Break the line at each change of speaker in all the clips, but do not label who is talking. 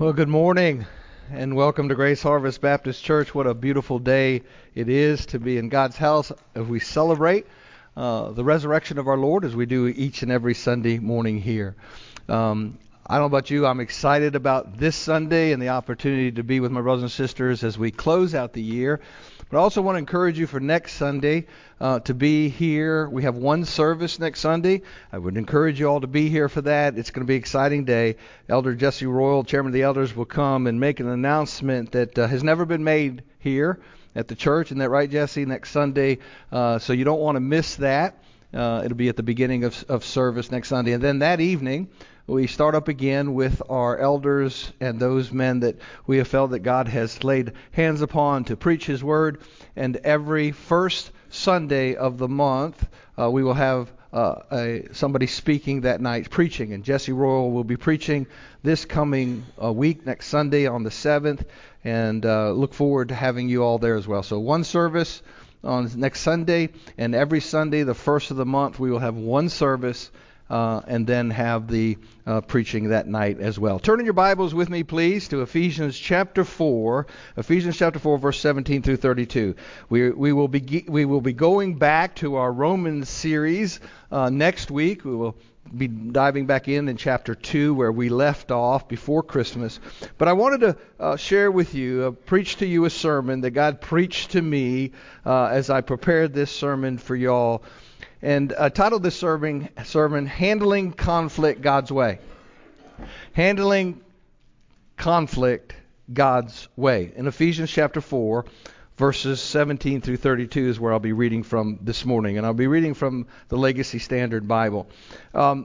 Well, good morning and welcome to Grace Harvest Baptist Church. What a beautiful day it is to be in God's house as we celebrate the resurrection of our Lord as we do each and every Sunday morning here. I don't know about you, I'm excited about this Sunday and the opportunity to be with my brothers and sisters as we close out the year. But I also want to encourage you for next Sunday to be here. We have one service next Sunday. I would encourage you all to be here for that. It's going to be an exciting day. Elder Jesse Royal, Chairman of the Elders, will come and make an announcement that has never been made here at the church. Isn't that right, Jesse? Next Sunday. So you don't want to miss that. It'll be at the beginning of service next Sunday. And then that evening, we start up again with our elders and those men that we have felt that God has laid hands upon to preach His Word. And every first Sunday of the month, we will have somebody speaking that night, preaching. And Jesse Royal will be preaching this coming week, next Sunday on the 7th. And look forward to having you all there as well. So one service on next Sunday, and every Sunday, the first of the month, we will have one service. And then have the preaching that night as well. Turn in your Bibles with me, please, to Ephesians chapter 4. Ephesians chapter 4, verse 17 through 32. We will be going back to our Romans series next week. We will be diving back in chapter 2 where we left off before Christmas. But I wanted to share with you, preach to you a sermon that God preached to me as I prepared this sermon for y'all. And I titled this sermon, Handling Conflict God's Way. Handling Conflict God's Way. In Ephesians chapter 4, verses 17 through 32 is where I'll be reading from this morning. And I'll be reading from the Legacy Standard Bible. All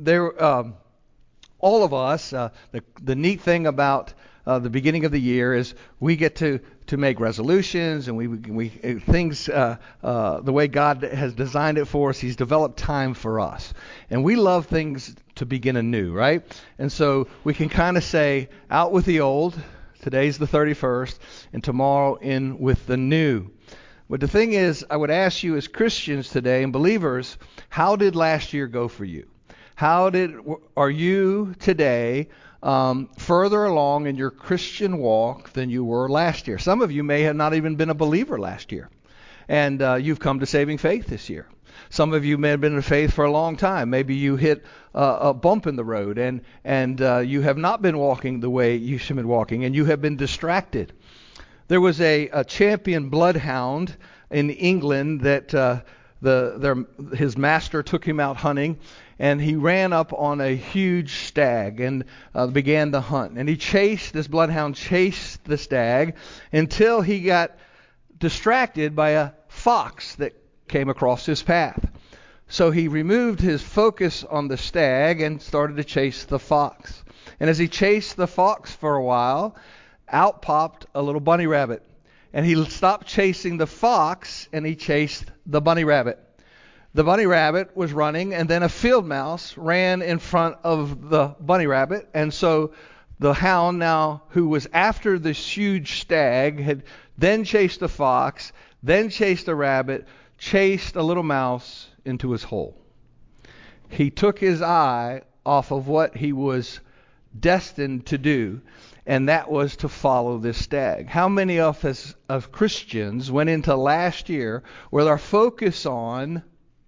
of us, the neat thing about the beginning of the year is we get to make resolutions, and we things the way God has designed it for us. He's developed time for us, and we love things to begin anew, right? And so we can kind of say, out with the old. Today's the 31st, and tomorrow in with the new. But the thing is, I would ask you as Christians today and believers, how did last year go for you? Are you today further along in your Christian walk than you were last year? Some of you may have not even been a believer last year, and you've come to saving faith this year. Some of you may have been in faith for a long time. Maybe you hit a bump in the road, and you have not been walking the way you should have been walking, and you have been distracted. There was a champion bloodhound in England that his master took him out hunting, and he ran up on a huge stag and began to hunt. And this bloodhound chased the stag until he got distracted by a fox that came across his path. So he removed his focus on the stag and started to chase the fox. And as he chased the fox for a while, out popped a little bunny rabbit. And he stopped chasing the fox and he chased the bunny rabbit. The bunny rabbit was running, and then a field mouse ran in front of the bunny rabbit. And so the hound, now who was after this huge stag, had then chased the fox, then chased the rabbit, chased a little mouse into his hole. He took his eye off of what he was destined to do, and that was to follow this stag. How many of us as Christians went into last year with our focus on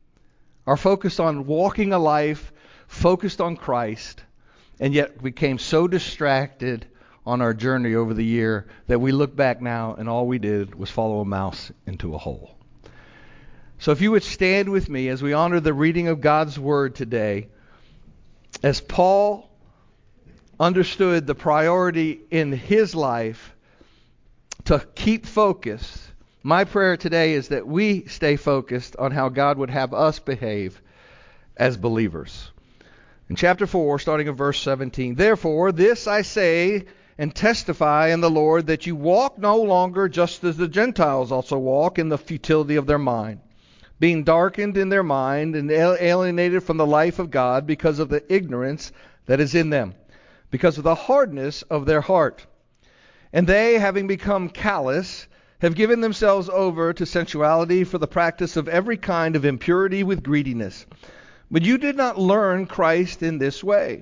walking a life focused on Christ, and yet became so distracted on our journey over the year that we look back now and all we did was follow a mouse into a hole? So if you would stand with me as we honor the reading of God's Word today, as Paul understood the priority in his life to keep focused. My prayer today is that we stay focused on how God would have us behave as believers. In chapter 4, starting in verse 17, "Therefore, this I say and testify in the Lord, that you walk no longer just as the Gentiles also walk in the futility of their mind, being darkened in their mind and alienated from the life of God because of the ignorance that is in them, because of the hardness of their heart. And they, having become callous, have given themselves over to sensuality for the practice of every kind of impurity with greediness. But you did not learn Christ in this way.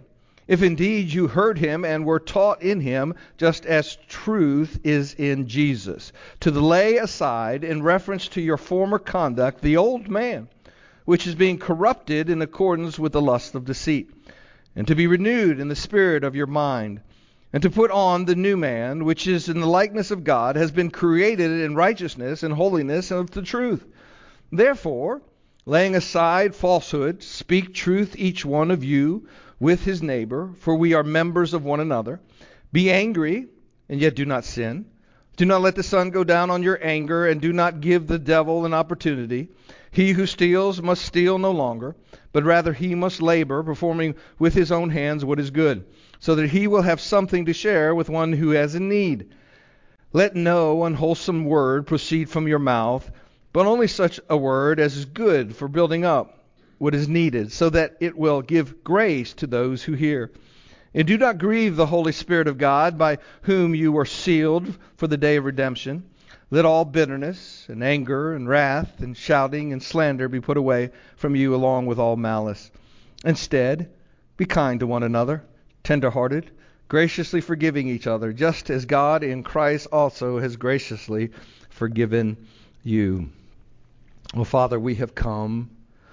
if indeed you heard him and were taught in him, just as truth is in Jesus, to lay aside, in reference to your former conduct, the old man, which is being corrupted in accordance with the lust of deceit, and to be renewed in the spirit of your mind, and to put on the new man, which is in the likeness of God, has been created in righteousness and holiness of the truth. Therefore, laying aside falsehood, speak truth each one of you with his neighbor, for we are members of one another. Be angry, and yet do not sin. Do not let the sun go down on your anger, and do not give the devil an opportunity. He who steals must steal no longer, but rather he must labor, performing with his own hands what is good, so that he will have something to share with one who has a need. Let no unwholesome word proceed from your mouth, but only such a word as is good for building up what is needed, so that it will give grace to those who hear. And do not grieve the Holy Spirit of God, by whom you were sealed for the day of redemption. Let all bitterness and anger and wrath and shouting and slander be put away from you, along with all malice. Instead, be kind to one another, tender-hearted, graciously forgiving each other, just as God in Christ also has graciously forgiven you. Well, Father, we have come.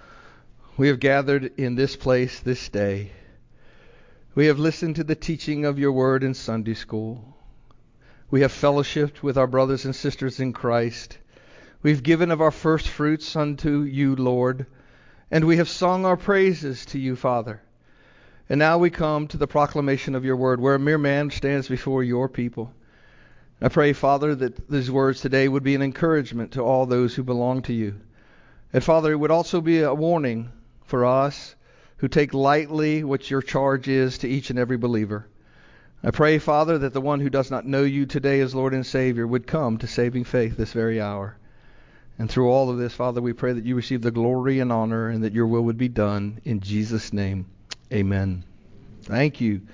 We have gathered in this place this day. We have listened to the teaching of your word in Sunday school. We have fellowshiped with our brothers and sisters in Christ. We've given of our first fruits unto you, Lord, and we have sung our praises to you, Father. And now we come to the proclamation of your word, where a mere man stands before your people. I pray, Father, that these words today would be an encouragement to all those who belong to you. And Father, it would also be a warning for us who take lightly what your charge is to each and every believer. I pray, Father, that the one who does not know you today as Lord and Savior would come to saving faith this very hour. And through all of this, Father, we pray that you receive the glory and honor, and that your will would be done. In Jesus' name, amen. Thank you.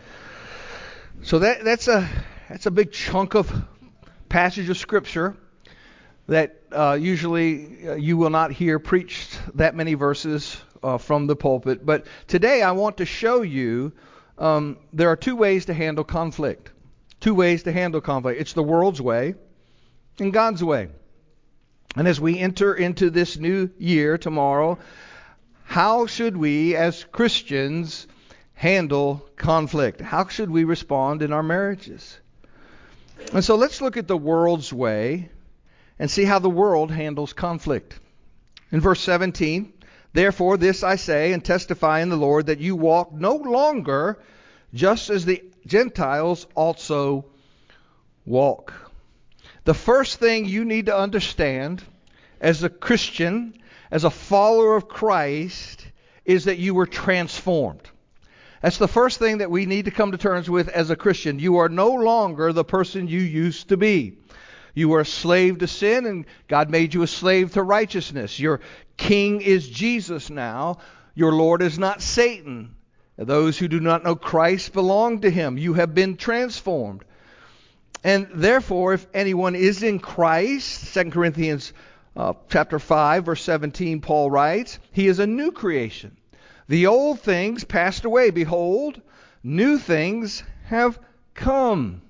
So that's a big chunk of passage of Scripture that usually you will not hear preached that many verses from the pulpit. But today I want to show you there are two ways to handle conflict. Two ways to handle conflict. It's the world's way and God's way. And as we enter into this new year tomorrow, how should we as Christians handle conflict? How should we respond in our marriages? And so let's look at the world's way and see how the world handles conflict. In verse 17, therefore this I say and testify in the Lord, that you walk no longer just as the Gentiles also walk. The first thing you need to understand as a Christian, as a follower of Christ, is that you were transformed. That's the first thing that we need to come to terms with as a Christian. You are no longer the person you used to be. You were a slave to sin, and God made you a slave to righteousness. Your king is Jesus now. Your Lord is not Satan. Those who do not know Christ belong to him. You have been transformed. And therefore, if anyone is in Christ, 2 Corinthians chapter 5, verse 17, Paul writes, he is a new creation. The old things passed away. Behold, new things have come.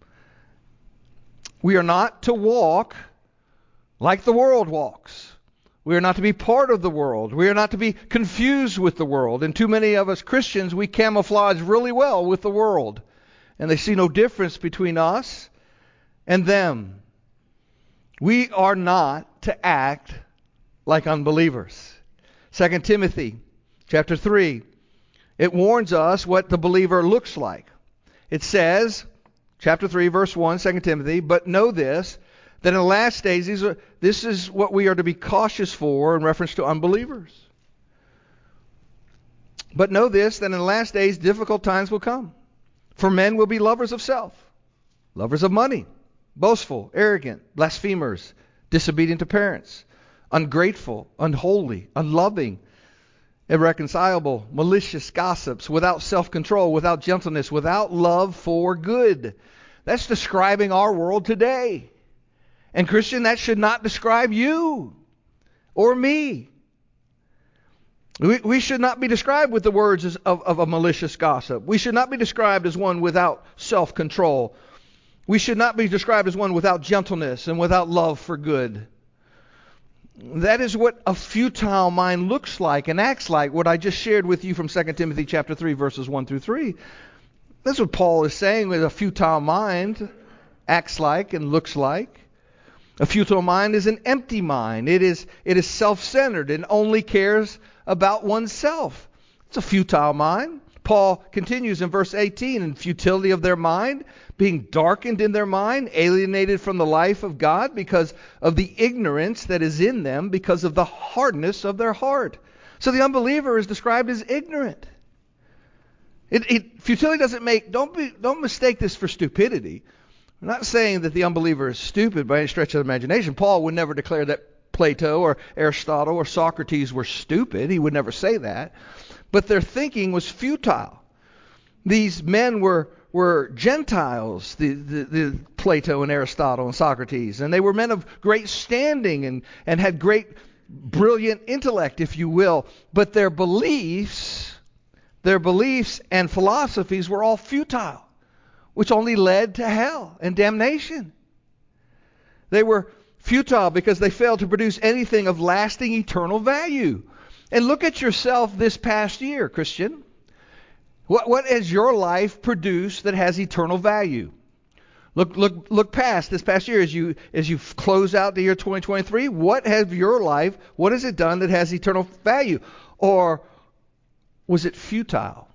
We are not to walk like the world walks. We are not to be part of the world. We are not to be confused with the world. And too many of us Christians, we camouflage really well with the world. And they see no difference between us and them. We are not to act like unbelievers. 2 Timothy chapter 3, it warns us what the believer looks like. It says, chapter 3, verse 1, 2 Timothy, but know this, that in the last days, this is what we are to be cautious for in reference to unbelievers. But know this, that in the last days, difficult times will come. For men will be lovers of self, lovers of money, boastful, arrogant, blasphemers, disobedient to parents, ungrateful, unholy, unloving, irreconcilable, malicious, gossips, without self-control, without gentleness, without love for good. That's describing our world today. And Christian, that should not describe you or me. We should not be described with the words of a malicious gossip. We should not be described as one without self-control. We should not be described as one without gentleness and without love for good. That is what a futile mind looks like and acts like, what I just shared with you from 2 Timothy chapter 3, verses 1 through 3. That's what Paul is saying with a futile mind acts like and looks like. A futile mind is an empty mind. It is self-centered and only cares about oneself. It's a futile mind. Paul continues in verse 18, in futility of their mind, being darkened in their mind, alienated from the life of God because of the ignorance that is in them, because of the hardness of their heart. So the unbeliever is described as ignorant. Futility doesn't make, don't mistake this for stupidity. I'm not saying that the unbeliever is stupid by any stretch of the imagination. Paul would never declare that Plato or Aristotle or Socrates were stupid. He would never say that. But their thinking was futile. These men were Gentiles, the Plato and Aristotle and Socrates, and they were men of great standing and had great, brilliant intellect, if you will. But their beliefs and philosophies were all futile, which only led to hell and damnation. They were futile because they failed to produce anything of lasting eternal value. And look at yourself this past year, Christian. What has your life produced that has eternal value? Look past this past year as you close out the year 2023. What has it done that has eternal value? Or was it futile,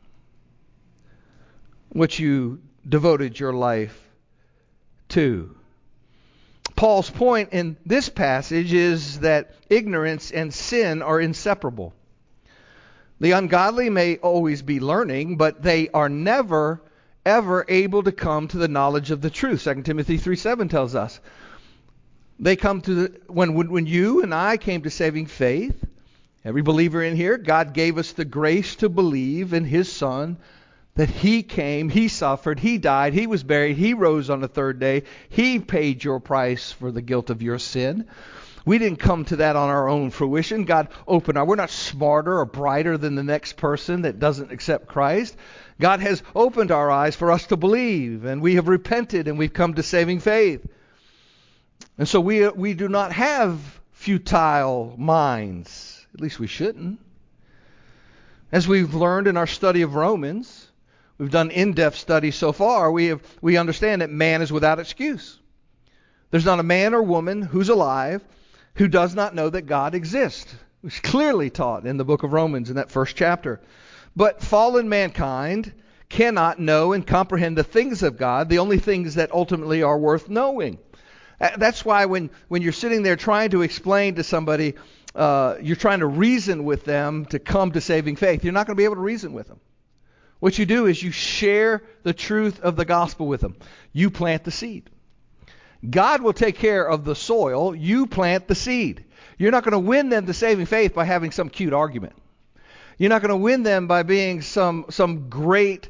what you devoted your life to? Paul's point in this passage is that ignorance and sin are inseparable. The ungodly may always be learning, but they are never, ever able to come to the knowledge of the truth. 2 Timothy 3:7 tells us. They come to when you and I came to saving faith, every believer in here, God gave us the grace to believe in His Son, that He came, He suffered, He died, He was buried, He rose on the third day. He paid your price for the guilt of your sin. We didn't come to that on our own fruition. God opened we're not smarter or brighter than the next person that doesn't accept Christ. God has opened our eyes for us to believe, and we have repented and we've come to saving faith. And so we do not have futile minds. At least we shouldn't. As we've learned in our study of Romans, we've done in-depth study so far, we understand that man is without excuse. There's not a man or woman who's alive who does not know that God exists. It's clearly taught in the book of Romans in that first chapter. But fallen mankind cannot know and comprehend the things of God, the only things that ultimately are worth knowing. That's why when you're sitting there trying to explain to somebody, you're trying to reason with them to come to saving faith, you're not going to be able to reason with them. What you do is you share the truth of the gospel with them. You plant the seed. God will take care of the soil. You plant the seed. You're not going to win them to saving faith by having some cute argument. You're not going to win them by being some great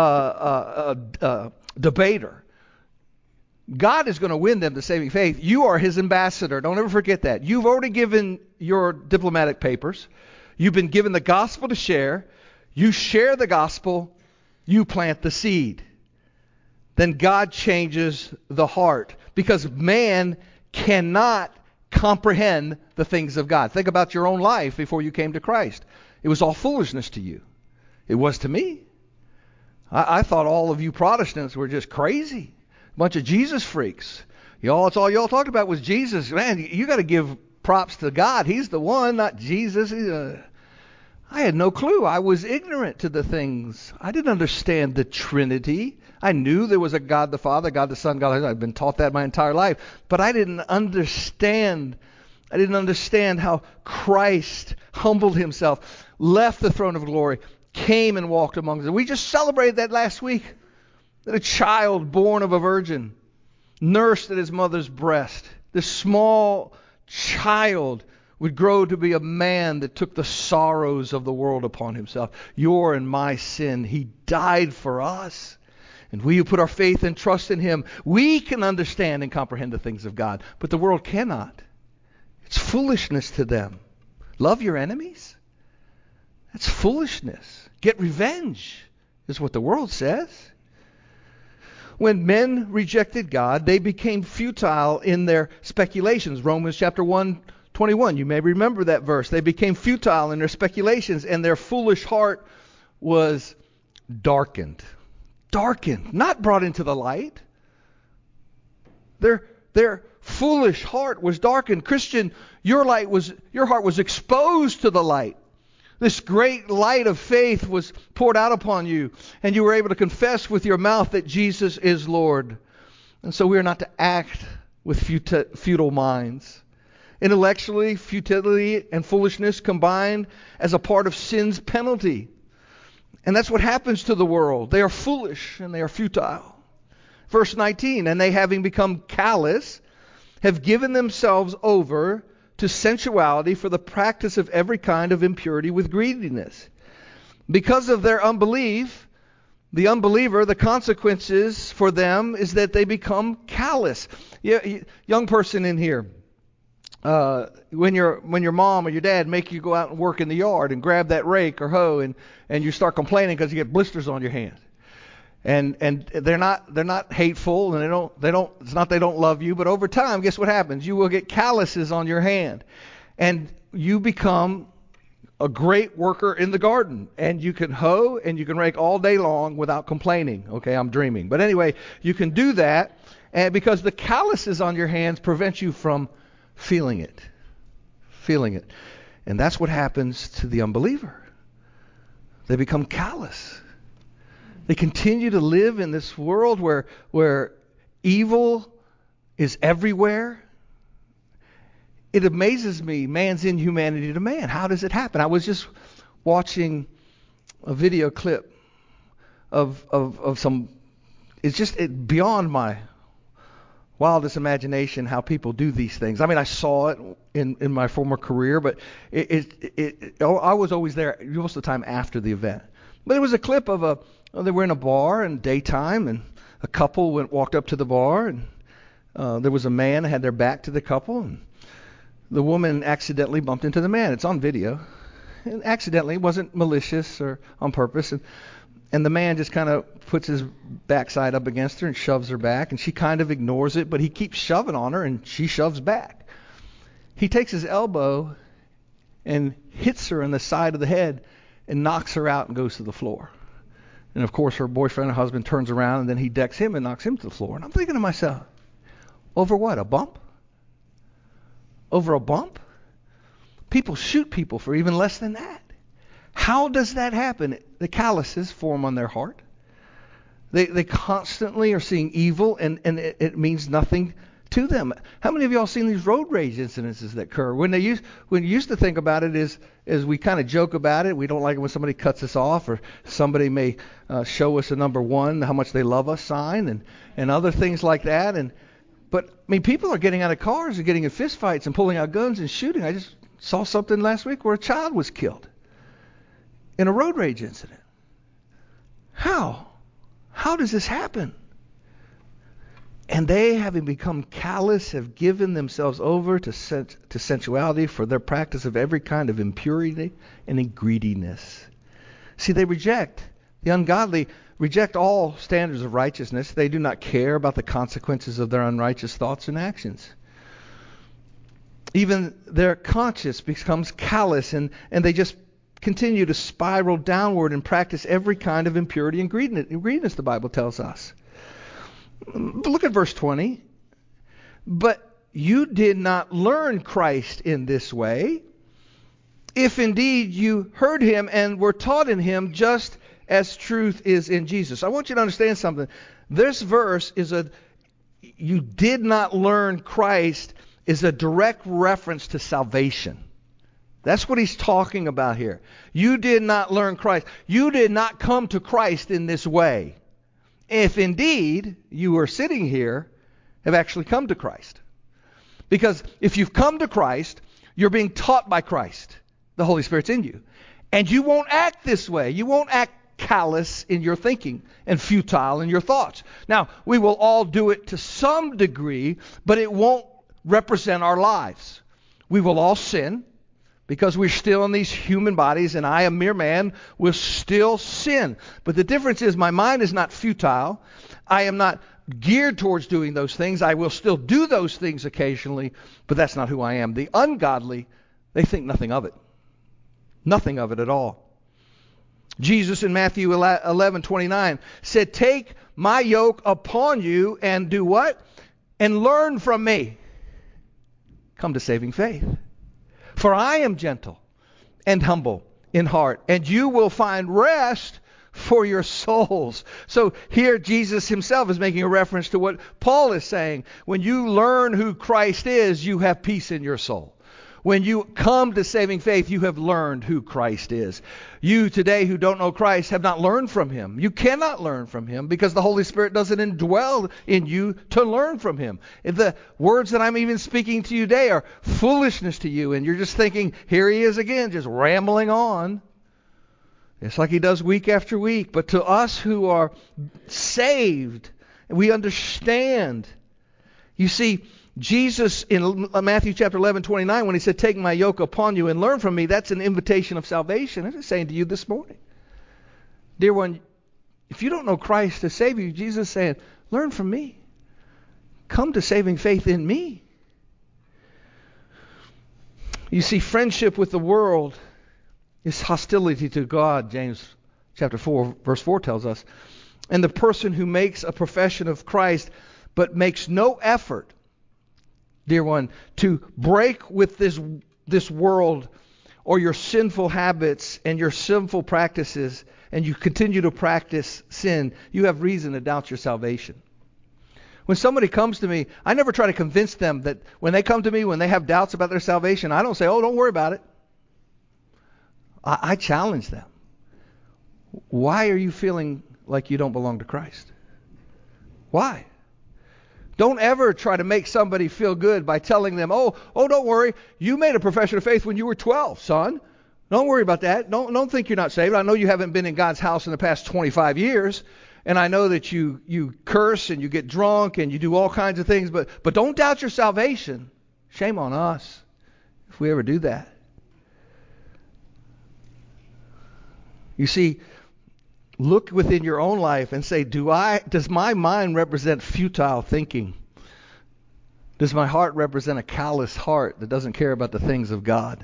debater. God is going to win them to saving faith. You are His ambassador. Don't ever forget that. You've already given your diplomatic papers. You've been given the gospel to share. You share the gospel. You plant the seed. Then God changes the heart, because man cannot comprehend the things of God. Think about your own life before you came to Christ. It was all foolishness to you. It was to me. I thought all of you Protestants were just crazy. A bunch of Jesus freaks. That's all y'all talked about was Jesus. Man, you got to give props to God. He's the one, not Jesus. I had no clue. I was ignorant to the things. I didn't understand the Trinity. I knew there was a God the Father, God the Son, God the Son. I've been taught that my entire life. But I didn't understand how Christ humbled Himself, left the throne of glory, came and walked among us. We just celebrated that last week. That a child born of a virgin, nursed at his mother's breast, this small child would grow to be a man that took the sorrows of the world upon Himself. Your and my sin. He died for us. And we who put our faith and trust in Him, we can understand and comprehend the things of God. But the world cannot. It's foolishness to them. Love your enemies. That's foolishness. Get revenge is what the world says. When men rejected God, they became futile in their speculations. Romans chapter 1:21. You may remember that verse. They became futile in their speculations, and their foolish heart was darkened. Darkened, not brought into the light. Their foolish heart was darkened. Christian, your heart was exposed to the light. This great light of faith was poured out upon you, and you were able to confess with your mouth that Jesus is Lord. And so we are not to act with futile minds. Intellectually, futility and foolishness combined as a part of sin's penalty. And that's what happens to the world. They are foolish and they are futile. Verse 19, and they, having become callous, have given themselves over to sensuality for the practice of every kind of impurity with greediness. Because of their unbelief, the unbeliever, the consequences for them is that they become callous. Young person in here, when your mom or your dad make you go out and work in the yard and grab that rake or hoe and you start complaining because you get blisters on your hand. And they're not hateful, and it's not they don't love you, but over time, guess what happens? You will get calluses on your hand, and you become a great worker in the garden, and you can hoe and you can rake all day long without complaining. Okay, I'm dreaming, but anyway, you can do that, and because the calluses on your hands prevent you from feeling it, and that's what happens to the unbeliever. They become callous. They continue to live in this world where evil is everywhere. It amazes me, man's inhumanity to man. How does it happen? I was just watching a video clip of some. It's just beyond my wildest imagination how people do these things. I mean, I saw it in my former career, but I was always there most of the time after the event. But it was a clip of they were in a bar in daytime, and a couple walked up to the bar, and there was a man that had their back to the couple, and the woman accidentally bumped into the man. It's on video. And accidentally, it wasn't malicious or on purpose. And the man just kind of puts his backside up against her and shoves her back, and she kind of ignores it, but he keeps shoving on her, and she shoves back. He takes his elbow and hits her in the side of the head and knocks her out and goes to the floor. And of course, her boyfriend or husband turns around, and then he decks him and knocks him to the floor. And I'm thinking to myself, over what? A bump? Over a bump? People shoot people for even less than that. How does that happen? The calluses form on their heart. They constantly are seeing evil, and it means nothing to them. How many of y'all seen these road rage incidences that occur? When you used to think about it is we kind of joke about it. We don't like it when somebody cuts us off, or somebody may show us a number one, how much they love us sign, and other things like that. But I mean, people are getting out of cars and getting in fist fights and pulling out guns and shooting. I just saw something last week where a child was killed in a road rage incident. How? How does this happen? And they, having become callous, have given themselves over to sensuality for their practice of every kind of impurity and greediness. See, the ungodly reject all standards of righteousness. They do not care about the consequences of their unrighteous thoughts and actions. Even their conscience becomes callous, and they just continue to spiral downward and practice every kind of impurity and greediness, the Bible tells us. Look at verse 20. But you did not learn Christ in this way, if indeed you heard him and were taught in him, just as truth is in Jesus. I want you to understand something. This verse you did not learn Christ is a direct reference to salvation. That's what he's talking about here. You did not learn Christ. You did not come to Christ in this way. If indeed you are sitting here, have actually come to Christ. Because if you've come to Christ, you're being taught by Christ. The Holy Spirit's in you. And you won't act this way. You won't act callous in your thinking and futile in your thoughts. Now, we will all do it to some degree, but it won't represent our lives. We will all sin, because we're still in these human bodies, and I, a mere man, will still sin. But the difference is my mind is not futile. I am not geared towards doing those things. I will still do those things occasionally, but that's not who I am. The ungodly, they think nothing of it. Nothing of it at all. Jesus in Matthew 11:29 said, "Take my yoke upon you and do what? And learn from me." Come to saving faith. "For I am gentle and humble in heart, and you will find rest for your souls." So here Jesus himself is making a reference to what Paul is saying. When you learn who Christ is, you have peace in your soul. When you come to saving faith, you have learned who Christ is. You today who don't know Christ have not learned from him. You cannot learn from him because the Holy Spirit doesn't indwell in you to learn from him. The words that I'm even speaking to you today are foolishness to you, and you're just thinking, here he is again, just rambling on. It's like he does week after week. But to us who are saved, we understand. You see, Jesus in Matthew chapter 11:29, when he said, "Take my yoke upon you and learn from me," that's an invitation of salvation. I'm just saying to you this morning, dear one, if you don't know Christ to save you, Jesus is saying, learn from me. Come to saving faith in me. You see, friendship with the world is hostility to God, James chapter 4, verse 4 tells us. And the person who makes a profession of Christ but makes no effort, dear one, to break with this world or your sinful habits and your sinful practices, and you continue to practice sin, you have reason to doubt your salvation. When somebody comes to me, I never try to convince them that when they come to me, when they have doubts about their salvation, I don't say, "Oh, don't worry about it." I challenge them. Why are you feeling like you don't belong to Christ? Why? Don't ever try to make somebody feel good by telling them, oh, don't worry. You made a profession of faith when you were 12, son. Don't worry about that. Don't think you're not saved. I know you haven't been in God's house in the past 25 years. And I know that you curse and you get drunk and you do all kinds of things. But don't doubt your salvation. Shame on us if we ever do that. You see, look within your own life and say, does my mind represent futile thinking? Does my heart represent a callous heart that doesn't care about the things of God?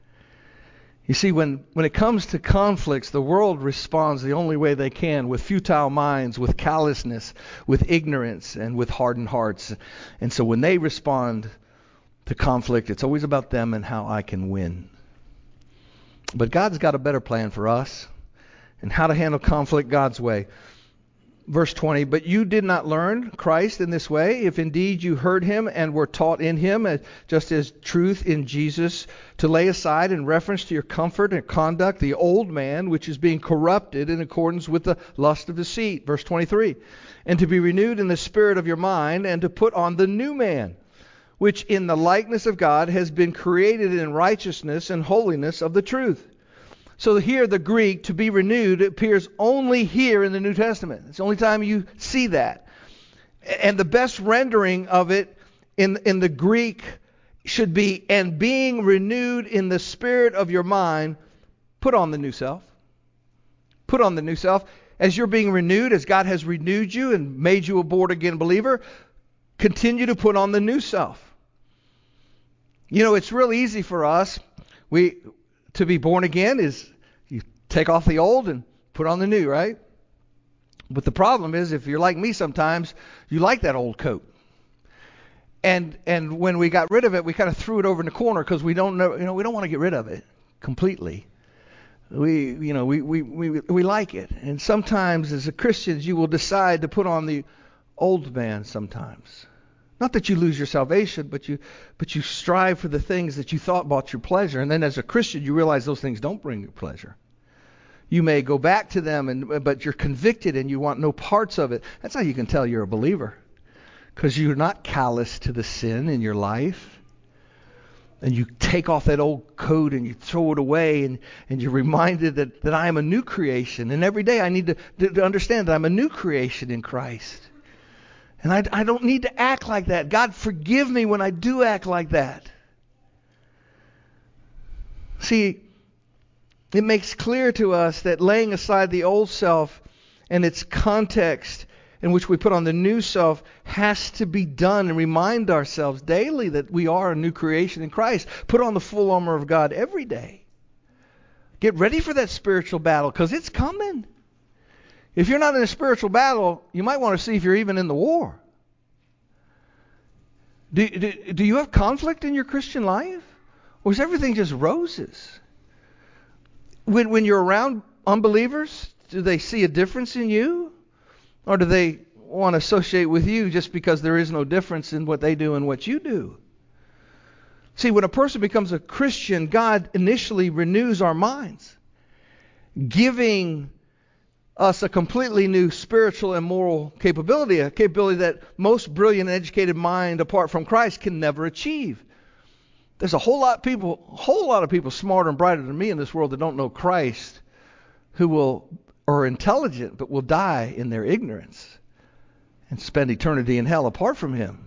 You see, when it comes to conflicts, the world responds the only way they can, with futile minds, with callousness, with ignorance, and with hardened hearts. And so when they respond to conflict, it's always about them and how I can win. But God's got a better plan for us and how to handle conflict God's way. Verse 20, "But you did not learn Christ in this way, if indeed you heard him and were taught in him, just as truth in Jesus, to lay aside in reference to your comfort and conduct the old man, which is being corrupted in accordance with the lust of deceit." Verse 23, "And to be renewed in the spirit of your mind, and to put on the new man, which in the likeness of God has been created in righteousness and holiness of the truth." So here the Greek, to be renewed, appears only here in the New Testament. It's the only time you see that. And the best rendering of it in the Greek should be, "And being renewed in the spirit of your mind, put on the new self." Put on the new self. As you're being renewed, as God has renewed you and made you a born-again believer, continue to put on the new self. You know, it's real easy for us. To be born again is you take off the old and put on the new, right? But the problem is, if you're like me sometimes, you like that old coat. And when we got rid of it, we kind of threw it over in the corner because we don't know, we don't want to get rid of it completely. We like it. And sometimes as a Christian, you will decide to put on the old man sometimes. Not that you lose your salvation, but you strive for the things that you thought brought you pleasure. And then as a Christian, you realize those things don't bring you pleasure. You may go back to them, but you're convicted and you want no parts of it. That's how you can tell you're a believer. Because you're not callous to the sin in your life. And you take off that old coat and you throw it away, and you're reminded that I am a new creation. And every day I need to understand that I'm a new creation in Christ. And I don't need to act like that. God, forgive me when I do act like that. See, it makes clear to us that laying aside the old self and its context in which we put on the new self has to be done, and remind ourselves daily that we are a new creation in Christ. Put on the full armor of God every day. Get ready for that spiritual battle, because it's coming. If you're not in a spiritual battle, you might want to see if you're even in the war. Do you have conflict in your Christian life? Or is everything just roses? When you're around unbelievers, do they see a difference in you? Or do they want to associate with you just because there is no difference in what they do and what you do? See, when a person becomes a Christian, God initially renews our minds, giving us a completely new spiritual and moral capability, a capability that most brilliant and educated mind apart from Christ can never achieve. There's a whole lot of people smarter and brighter than me in this world that don't know Christ, who are intelligent but will die in their ignorance and spend eternity in hell apart from Him.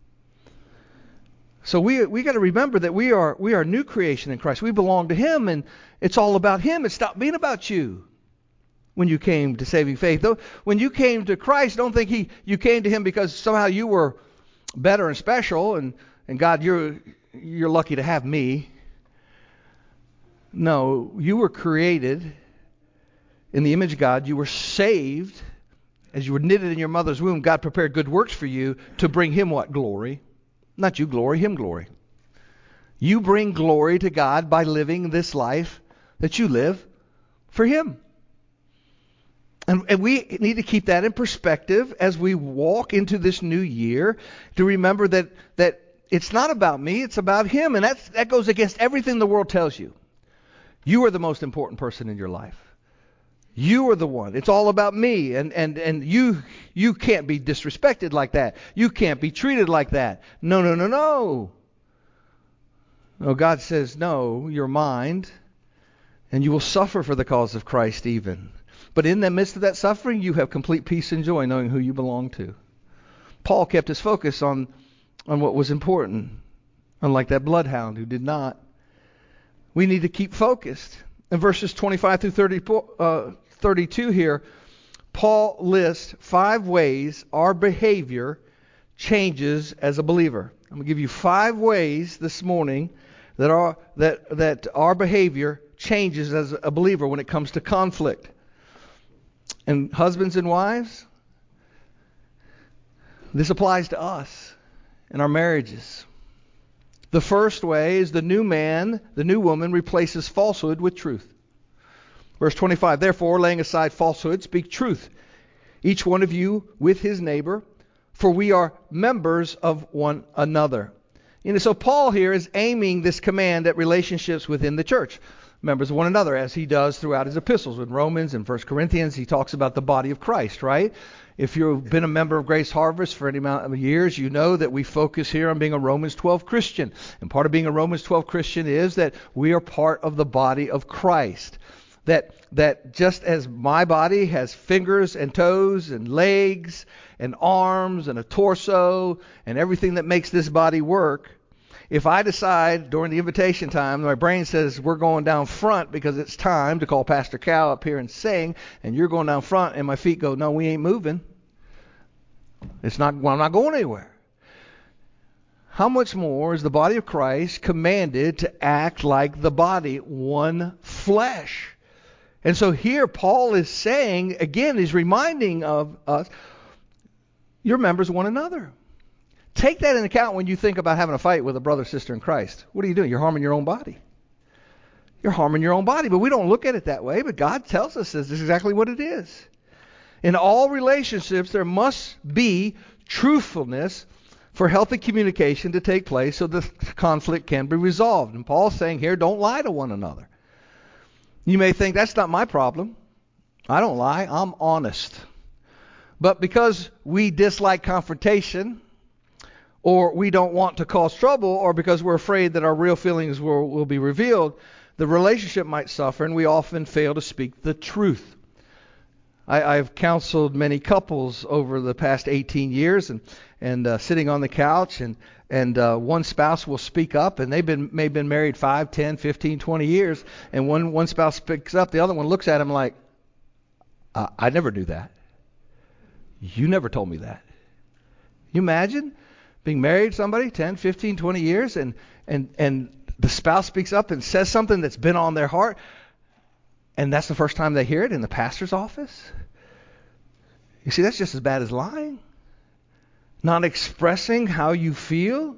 So we got to remember that we are new creation in Christ. We belong to Him, and it's all about Him. It stopped being about you when you came to saving faith. Though when you came to Christ, don't think you came to Him because somehow you were better and special, and God, you're lucky to have me. No, you were created in the image of God. You were saved. As you were knitted in your mother's womb, God prepared good works for you to bring Him what? Glory. Not you glory, Him glory. You bring glory to God by living this life that you live for Him. And we need to keep that in perspective as we walk into this new year, to remember that it's not about me, it's about Him. And that goes against everything the world tells you. You are the most important person in your life. You are the one. It's all about me. And you can't be disrespected like that. You can't be treated like that. No. No, God says, no, you're mine, and you will suffer for the cause of Christ even. But in the midst of that suffering, you have complete peace and joy knowing who you belong to. Paul kept his focus on what was important, unlike that bloodhound who did not. We need to keep focused. In verses 25 through 32 here, Paul lists 5 ways our behavior changes as a believer. I'm going to give you 5 ways this morning that our behavior changes as a believer when it comes to conflict. And husbands and wives, this applies to us in our marriages. The first way is the new woman replaces falsehood with truth. Verse 25, therefore, laying aside falsehood, speak truth, each one of you with his neighbor, for we are members of one another. So Paul here is aiming this command at relationships within the church, members of one another, as he does throughout his epistles. In Romans and 1 Corinthians, he talks about the body of Christ, right? If you've been a member of Grace Harvest for any amount of years, you know that we focus here on being a Romans 12 Christian. And part of being a Romans 12 Christian is that we are part of the body of Christ. That just as my body has fingers and toes and legs and arms and a torso and everything that makes this body work, if I decide during the invitation time, my brain says we're going down front because it's time to call Pastor Cal up here and sing, and you're going down front, and my feet go, no, we ain't moving. I'm not going anywhere. How much more is the body of Christ commanded to act like the body, one flesh? And so here Paul is saying, again, he's reminding of us, you're members of one another. Take that into account when you think about having a fight with a brother or sister in Christ. What are you doing? You're harming your own body. You're harming your own body. But we don't look at it that way. But God tells us this is exactly what it is. In all relationships, there must be truthfulness for healthy communication to take place so the conflict can be resolved. And Paul's saying here, don't lie to one another. You may think, that's not my problem. I don't lie. I'm honest. But because we dislike confrontation, or we don't want to cause trouble, or because we're afraid that our real feelings will be revealed, the relationship might suffer, and we often fail to speak the truth. I've counseled many couples over the past 18 years, and sitting on the couch, and one spouse will speak up, and may have been married 5, 10, 15, 20 years, and one spouse speaks up, the other one looks at him like, I never do that. You never told me that. You imagine being married to somebody 10, 15, 20 years, and the spouse speaks up and says something that's been on their heart, and that's the first time they hear it in the pastor's office? You see, that's just as bad as lying. Not expressing how you feel.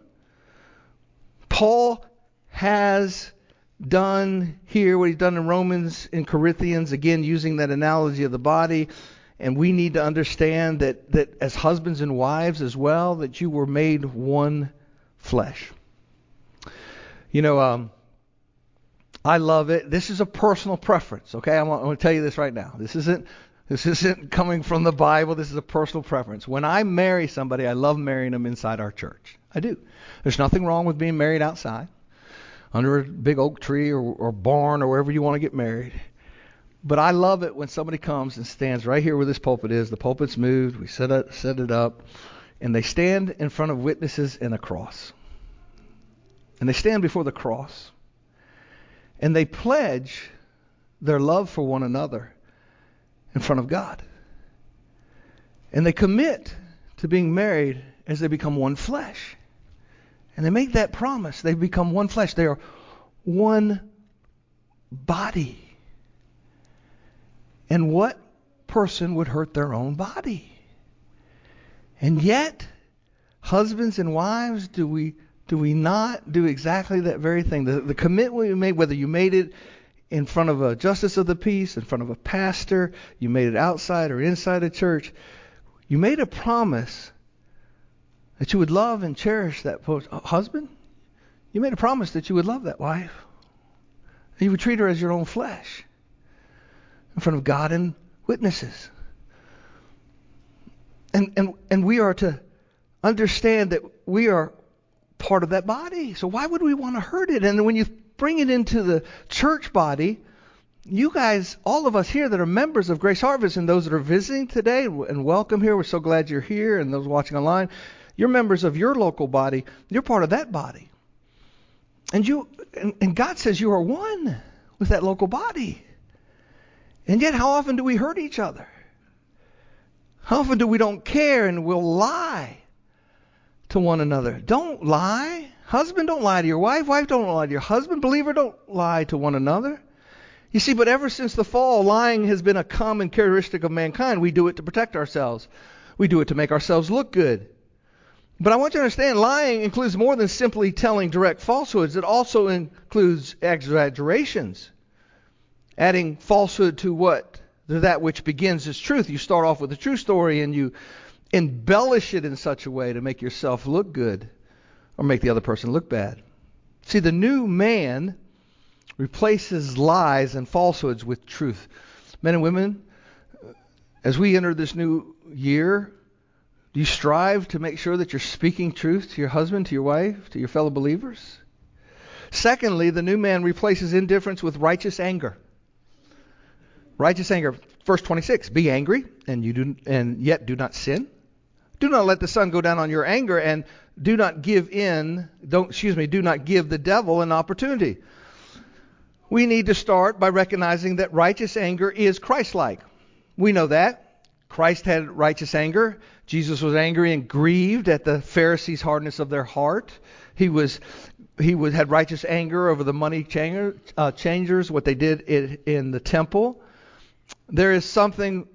Paul has done here what he's done in Romans, in Corinthians, again using that analogy of the body. And we need to understand that as husbands and wives as well, that you were made one flesh. You know, I love it. This is a personal preference, okay? I want to tell you this right now. This isn't coming from the Bible. This is a personal preference. When I marry somebody, I love marrying them inside our church. I do. There's nothing wrong with being married outside, under a big oak tree or barn or wherever you want to get married. But I love it when somebody comes and stands right here where this pulpit is. The pulpit's moved. We set it up. And they stand in front of witnesses and a cross. And they stand before the cross. And they pledge their love for one another in front of God. And they commit to being married as they become one flesh. And they make that promise. They become one flesh. They are one body. And what person would hurt their own body? And yet, husbands and wives, do we not do exactly that very thing? The commitment we made, whether you made it in front of a justice of the peace, in front of a pastor, you made it outside or inside a church, you made a promise that you would love and cherish that husband. You made a promise that you would love that wife. You would treat her as your own flesh in front of God and witnesses. And we are to understand that we are part of that body. So why would we want to hurt it? And when you bring it into the church body, you guys, all of us here that are members of Grace Harvest, and those that are visiting today, and welcome here. We're so glad you're here, and those watching online, you're members of your local body. You're part of that body. And God says you are one with that local body. And yet, how often do we hurt each other? How often do we don't care and we'll lie to one another? Don't lie. Husband, don't lie to your wife. Wife, don't lie to your husband. Believer, don't lie to one another. You see, but ever since the fall, lying has been a common characteristic of mankind. We do it to protect ourselves. We do it to make ourselves look good. But I want you to understand, lying includes more than simply telling direct falsehoods. It also includes exaggerations. Adding falsehood to what? To that which begins as truth. You start off with a true story and you embellish it in such a way to make yourself look good or make the other person look bad. See, the new man replaces lies and falsehoods with truth. Men and women, as we enter this new year, do you strive to make sure that you're speaking truth to your husband, to your wife, to your fellow believers? Secondly, the new man replaces indifference with righteous anger. Righteous anger. Verse 26, be angry and yet do not sin. Do not let the sun go down on your anger, and do not give the devil an opportunity. We need to start by recognizing that righteous anger is Christ-like. We know that. Christ had righteous anger. Jesus was angry and grieved at the Pharisees' hardness of their heart. He had righteous anger over the money changers, what they did in the temple. There is something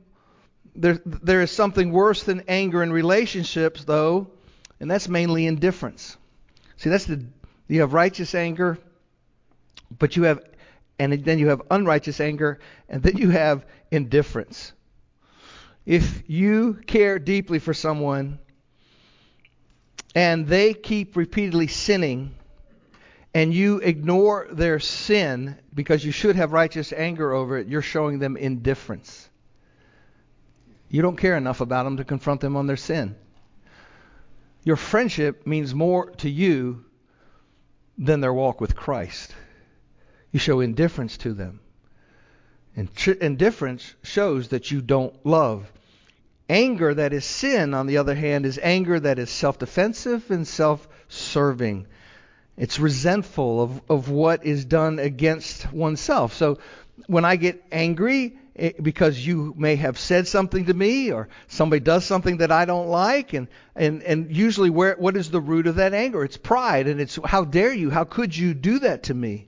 worse than anger in relationships, though, and that's mainly indifference. See, you have righteous anger, but then you have unrighteous anger, and then you have indifference. If you care deeply for someone and they keep repeatedly sinning, and you ignore their sin because you should have righteous anger over it, you're showing them indifference. You don't care enough about them to confront them on their sin. Your friendship means more to you than their walk with Christ. You show indifference to them. Indifference shows that you don't love. Anger that is sin, on the other hand, is anger that is self-defensive and self-serving. It's resentful of what is done against oneself. So when I get angry because you may have said something to me, or somebody does something that I don't like, and usually what is the root of that anger? It's pride, and it's how dare you? How could you do that to me?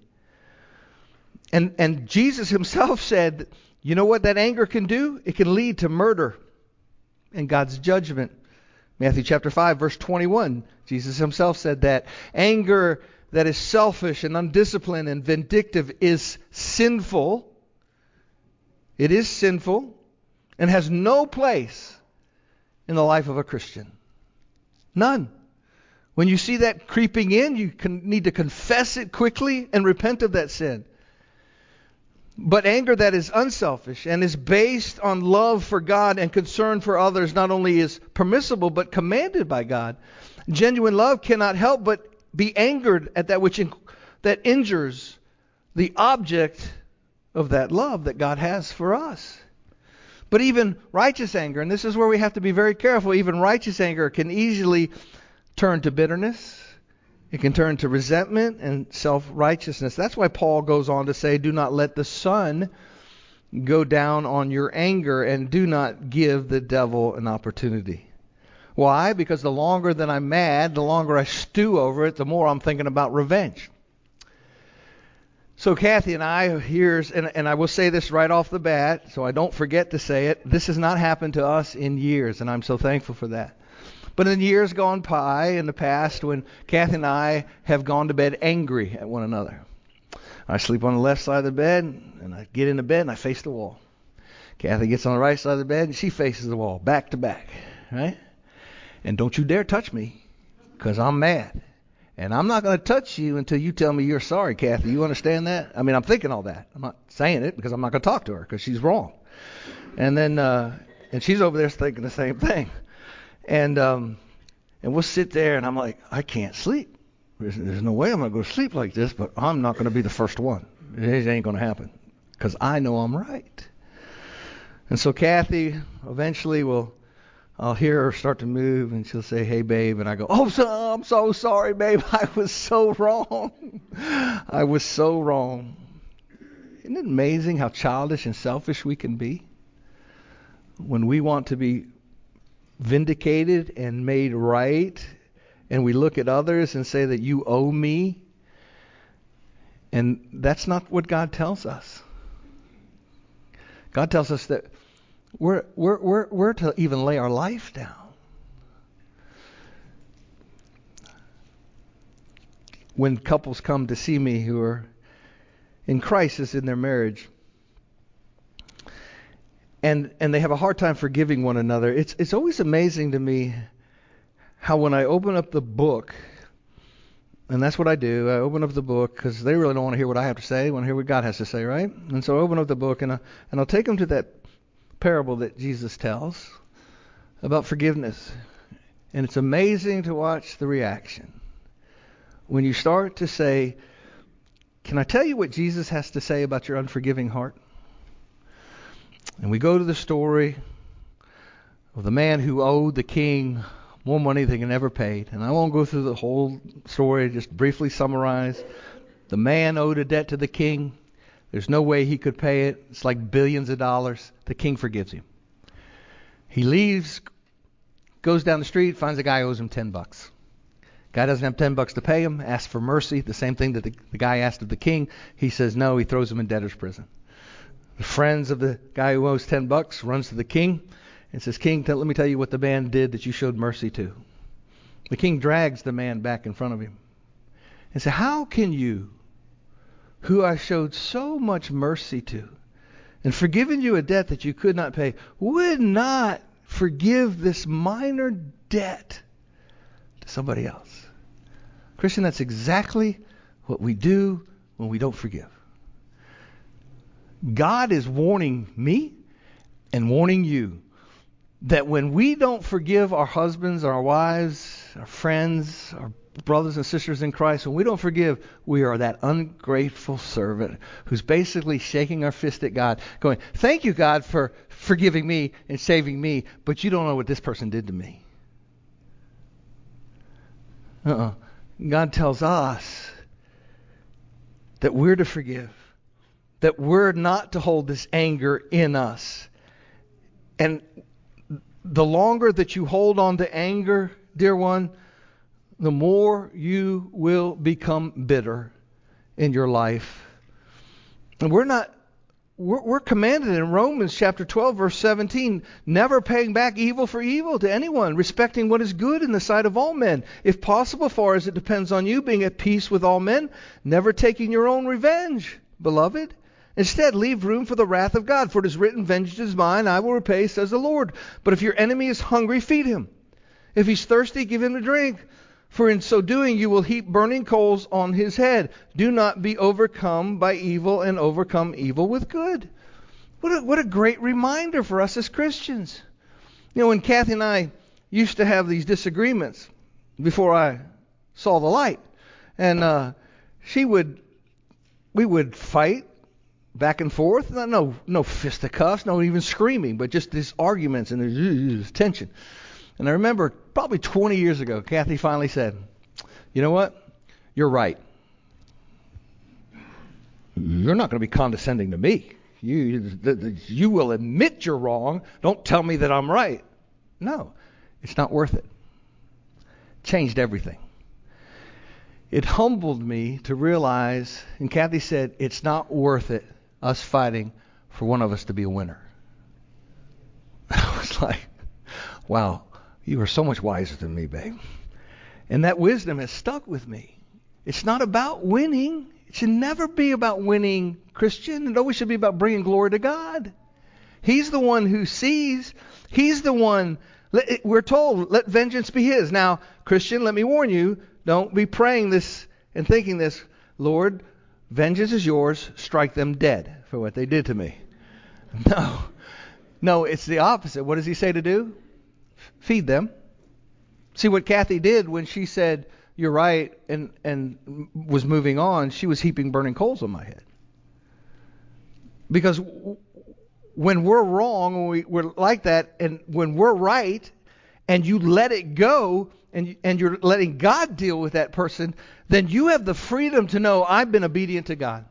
And Jesus himself said, you know what that anger can do? It can lead to murder and God's judgment. Matthew chapter 5, verse 21, Jesus himself said that anger that is selfish and undisciplined and vindictive is sinful. It is sinful and has no place in the life of a Christian. None. When you see that creeping in, you need to confess it quickly and repent of that sin. But anger that is unselfish and is based on love for God and concern for others not only is permissible but commanded by God. Genuine love cannot help but be angered at that which that injures the object of that love that God has for us. But even righteous anger, and this is where we have to be very careful, even righteous anger can easily turn to bitterness. It can turn to resentment and self-righteousness. That's why Paul goes on to say, do not let the sun go down on your anger, and do not give the devil an opportunity. Why? Because the longer that I'm mad, the longer I stew over it, the more I'm thinking about revenge. So Kathy and I, and I will say this right off the bat, so I don't forget to say it, this has not happened to us in years, and I'm so thankful for that. But in years gone by, in the past, when Kathy and I have gone to bed angry at one another, I sleep on the left side of the bed, and I get into bed and I face the wall. Kathy gets on the right side of the bed and she faces the wall, back to back, right? And don't you dare touch me, because I'm mad. And I'm not going to touch you until you tell me you're sorry, Kathy. You understand that? I mean, I'm thinking all that. I'm not saying it because I'm not going to talk to her because she's wrong. And then, and she's over there thinking the same thing. And we'll sit there, and I'm like, I can't sleep. There's no way I'm going to go to sleep like this, but I'm not going to be the first one. It ain't going to happen because I know I'm right. And so Kathy eventually I'll hear her start to move, and she'll say, hey, babe. And I go, I'm so sorry, babe. I was so wrong. I was so wrong. Isn't it amazing how childish and selfish we can be when we want to be vindicated and made right, and we look at others and say that you owe me? And that's not what God tells us. God tells us that we're to even lay our life down. When couples come to see me who are in crisis in their marriage, and they have a hard time forgiving one another, it's always amazing to me how when I open up the book, and that's what I do, I open up the book because they really don't want to hear what I have to say, they want to hear what God has to say, right? And so I open up the book, and I'll take them to that parable that Jesus tells about forgiveness. And it's amazing to watch the reaction when you start to say, can I tell you what Jesus has to say about your unforgiving heart? And we go to the story of the man who owed the king more money than he ever paid. And I won't go through the whole story, just briefly summarize. The man owed a debt to the king. There's no way he could pay it. It's like billions of dollars. The king forgives him. He leaves, goes down the street, finds a guy who owes him $10. Guy doesn't have $10 to pay him, asks for mercy, the same thing that the guy asked of the king. He says no, he throws him in debtor's prison. The friends of the guy who owes $10 runs to the king and says, King, let me tell you what the man did that you showed mercy to. The king drags the man back in front of him and says, how can you, who I showed so much mercy to and forgiven you a debt that you could not pay, would not forgive this minor debt to somebody else? Christian, that's exactly what we do when we don't forgive. God is warning me and warning you that when we don't forgive our husbands, our wives, our friends, our brothers and sisters in Christ, when we don't forgive, we are that ungrateful servant who's basically shaking our fist at God, going, thank you, God, for forgiving me and saving me, but you don't know what this person did to me. God tells us that we're to forgive, that we're not to hold this anger in us. And the longer that you hold on to anger, dear one, the more you will become bitter in your life. And we're commanded in Romans chapter 12, verse 17, never paying back evil for evil to anyone, respecting what is good in the sight of all men. If possible, far as it depends on you, being at peace with all men, never taking your own revenge, beloved. Instead, leave room for the wrath of God, for it is written, vengeance is mine, I will repay, says the Lord. But if your enemy is hungry, feed him. If he's thirsty, give him a drink. For in so doing, you will heap burning coals on his head. Do not be overcome by evil, and overcome evil with good. What a great reminder for us as Christians. You know, when Kathy and I used to have these disagreements before I saw the light, and we would fight back and forth. No fisticuffs, no even screaming, but just these arguments and there's tension. And I remember probably 20 years ago, Kathy finally said, you know what? You're right. You're not going to be condescending to me. You will admit you're wrong. Don't tell me that I'm right. No, it's not worth it. Changed everything. It humbled me to realize, and Kathy said, it's not worth it, us fighting for one of us to be a winner. I was like, wow. You are so much wiser than me, babe. And that wisdom has stuck with me. It's not about winning. It should never be about winning, Christian. It always should be about bringing glory to God. He's the one who sees. He's the one. We're told, let vengeance be his. Now, Christian, let me warn you, don't be praying this and thinking this, Lord, vengeance is yours. Strike them dead for what they did to me. No, it's the opposite. What does he say to do? Feed them. See what Kathy did when she said, you're right, and was moving on, she was heaping burning coals on my head. Because when we're wrong, when we're like that, and when we're right, and you let it go, and you're letting God deal with that person, then you have the freedom to know, I've been obedient to God.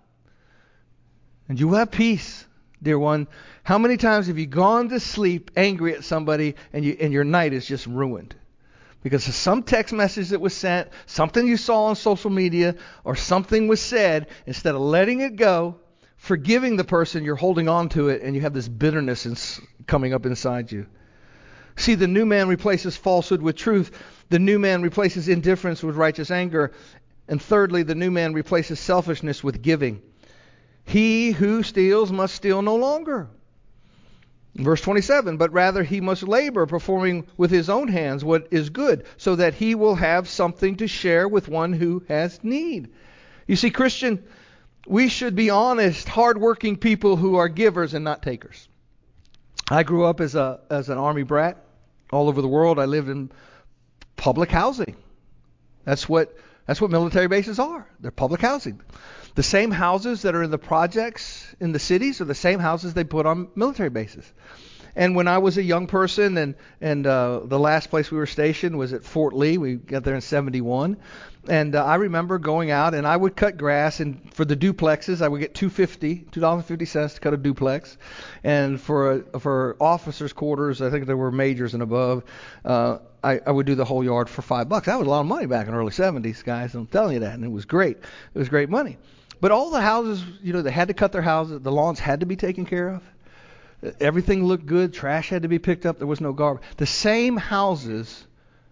And you will have peace, dear one. How many times have you gone to sleep angry at somebody and your night is just ruined? Because of some text message that was sent, something you saw on social media, or something was said, instead of letting it go, forgiving the person, you're holding on to it, and you have this bitterness coming up inside you. See, the new man replaces falsehood with truth. The new man replaces indifference with righteous anger. And thirdly, the new man replaces selfishness with giving. He who steals must steal no longer. Verse 27, but rather he must labor, performing with his own hands what is good, so that he will have something to share with one who has need. You see, Christian, we should be honest, hardworking people who are givers and not takers. I grew up as an Army brat all over the world. I lived in public housing. That's what military bases are. They're public housing. The same houses that are in the projects in the cities are the same houses they put on military bases. And when I was a young person, and the last place we were stationed was at Fort Lee. We got there in 71. And I remember going out, and I would cut grass. And for the duplexes, I would get $2.50 to cut a duplex. And for officers' quarters, I think there were majors and above, I would do the whole yard for $5. That was a lot of money back in the early 70s, guys. I'm telling you that. And it was great. It was great money. But all the houses, they had to cut their houses. The lawns had to be taken care of. Everything looked good. Trash had to be picked up. There was no garbage. The same houses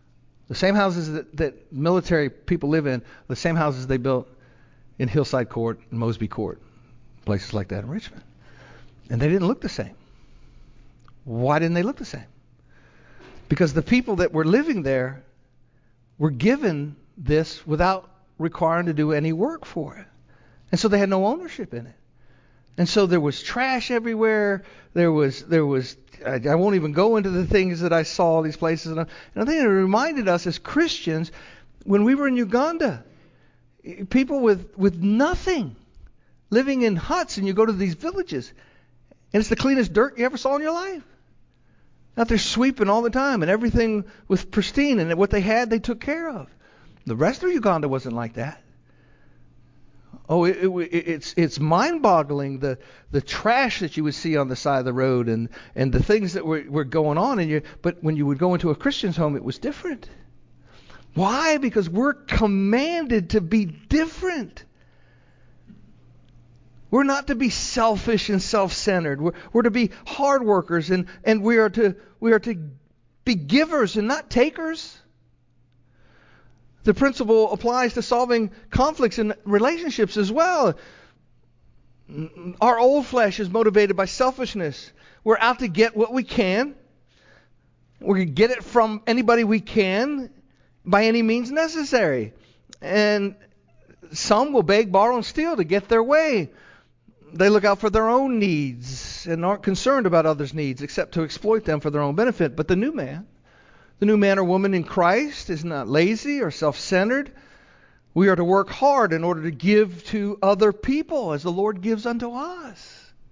that military people live in, the same houses they built in Hillside Court and Mosby Court, places like that in Richmond. And they didn't look the same. Why didn't they look the same? Because the people that were living there were given this without requiring to do any work for it. And so they had no ownership in it. And so there was trash everywhere. There was I won't even go into the things that I saw these places. And I think it reminded us as Christians, When we were in Uganda, people with nothing, living in huts, and you go to these villages, and it's the cleanest dirt you ever saw in your life. Out there sweeping all the time, and everything was pristine, and what they had, they took care of. The rest of Uganda wasn't like that. Oh, it's mind-boggling, the trash that you would see on the side of the road, and the things that were going on. But when you would go into a Christian's home, it was different. Why? Because we're commanded to be different. We're not to be selfish and self-centered. We're to be hard workers, and we are to be givers and not takers. The principle applies to solving conflicts in relationships as well. Our old flesh is motivated by selfishness. We're out to get what we can. We're going to get it from anybody we can by any means necessary. And some will beg, borrow, and steal to get their way. They look out for their own needs and aren't concerned about others' needs except to exploit them for their own benefit. But the new man or woman in Christ is not lazy or self-centered. We are to work hard in order to give to other people as the Lord gives unto us.